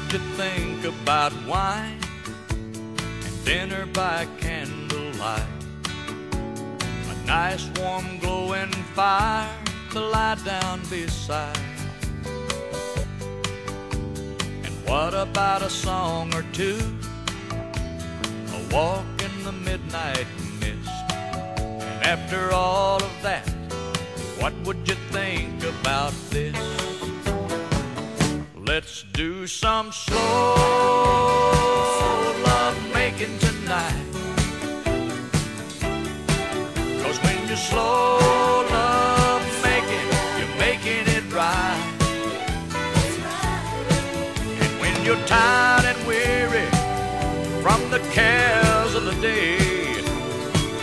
would you think about wine and dinner by candlelight? A nice warm glowing fire to lie down beside. And what about a song or two, a walk in the midnight mist? And after all of that, what would you think about this? Let's do some slow love making tonight.